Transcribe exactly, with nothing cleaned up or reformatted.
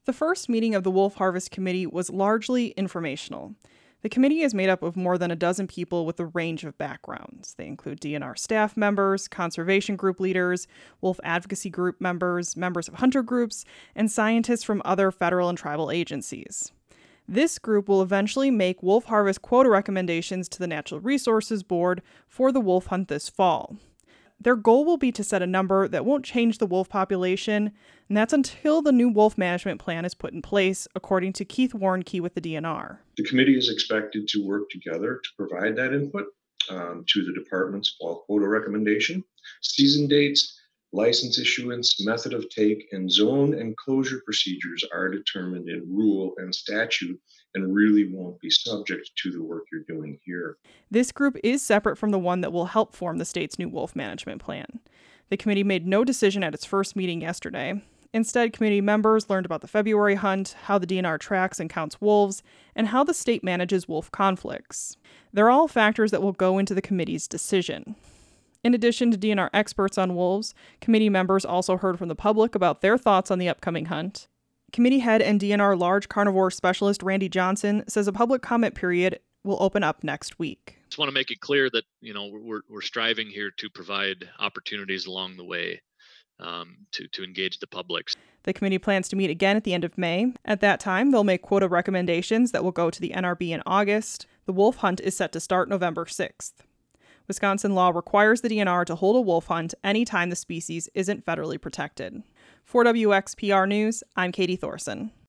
The first meeting of the Wolf Harvest Committee was largely informational. The committee is made up of more than a dozen people with a range of backgrounds. They include D N R staff members, conservation group leaders, wolf advocacy group members, members of hunter groups, and scientists from other federal and tribal agencies. This group will eventually make wolf harvest quota recommendations to the Natural Resources Board for the wolf hunt this fall. Their goal will be to set a number that won't change the wolf population, and that's until the new wolf management plan is put in place, according to Keith Warnke with the D N R. The committee is expected to work together to provide that input um, to the department's fall quota recommendation. Season dates, license issuance, method of take, and zone and closure procedures are determined in rule and statute and really won't be subject to the work you're doing here. This group is separate from the one that will help form the state's new wolf management plan. The committee made no decision at its first meeting yesterday. Instead, committee members learned about the February hunt, how the D N R tracks and counts wolves, and how the state manages wolf conflicts. They're all factors that will go into the committee's decision. In addition to D N R experts on wolves, committee members also heard from the public about their thoughts on the upcoming hunt. Committee head and D N R large carnivore specialist Randy Johnson says a public comment period will open up next week. I just want to make it clear that, you know, we're we're striving here to provide opportunities along the way um, to, to engage the public. The committee plans to meet again at the end of May. At that time, they'll make quota recommendations that will go to the N R B in August. The wolf hunt is set to start November sixth. Wisconsin law requires the D N R to hold a wolf hunt anytime the species isn't federally protected. For W X P R News, I'm Katie Thorson.